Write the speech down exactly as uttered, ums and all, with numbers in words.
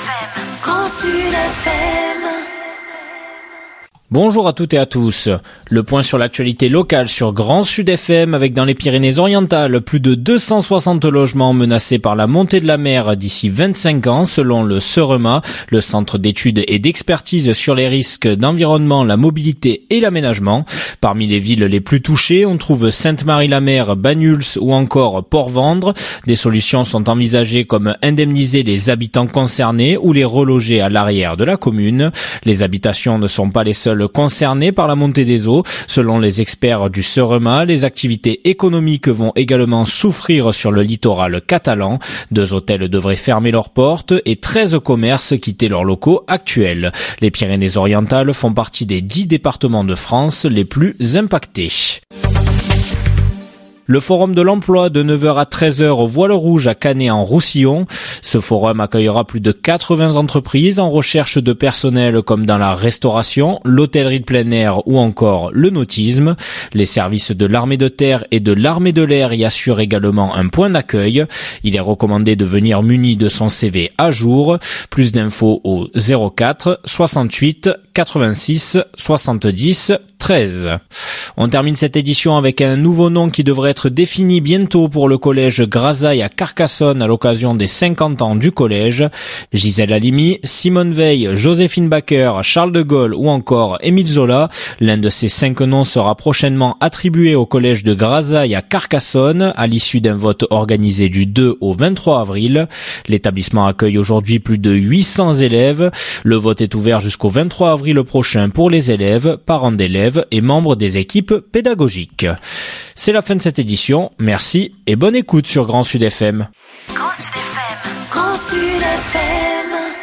F M. Grand Sud F M. Bonjour à toutes et à tous. Le point sur l'actualité locale sur Grand Sud F M avec dans les Pyrénées-Orientales plus de deux cent soixante logements menacés par la montée de la mer d'ici vingt-cinq ans selon le CEREMA, le Centre d'études et d'expertise sur les risques d'environnement, la mobilité et l'aménagement. Parmi les villes les plus touchées, on trouve Sainte-Marie-la-Mer, Banyuls ou encore Port-Vendre. Des solutions sont envisagées comme indemniser les habitants concernés ou les reloger à l'arrière de la commune. Les habitations ne sont pas les seules concernés par la montée des eaux. Selon les experts du CEREMA, les activités économiques vont également souffrir sur le littoral catalan. Deux hôtels devraient fermer leurs portes et treize commerces quitter leurs locaux actuels. Les Pyrénées-Orientales font partie des dix départements de France les plus impactés. Le forum de l'emploi de neuf heures à treize heures au Voile Rouge à Canet-en-Roussillon. Ce forum accueillera plus de quatre-vingts entreprises en recherche de personnel comme dans la restauration, l'hôtellerie de plein air ou encore le nautisme. Les services de l'armée de terre et de l'armée de l'air y assurent également un point d'accueil. Il est recommandé de venir muni de son C V à jour. Plus d'infos au zéro quatre soixante-huit quatre-vingt-six soixante-dix treize. On termine cette édition avec un nouveau nom qui devrait être défini bientôt pour le collège Grasailles à Carcassonne à l'occasion des cinquante ans du collège. Gisèle Halimi, Simone Veil, Joséphine Baker, Charles de Gaulle ou encore Émile Zola. L'un de ces cinq noms sera prochainement attribué au collège de Grasailles à Carcassonne à l'issue d'un vote organisé du deux au vingt-trois avril. L'établissement accueille aujourd'hui plus de huit cents élèves. Le vote est ouvert jusqu'au vingt-trois avril prochain pour les élèves, parents d'élèves et membres des équipes pédagogiques. C'est la fin de cette édition. Merci et bonne écoute sur Grand Sud F M. Grand Sud F M. Grand Sud F M.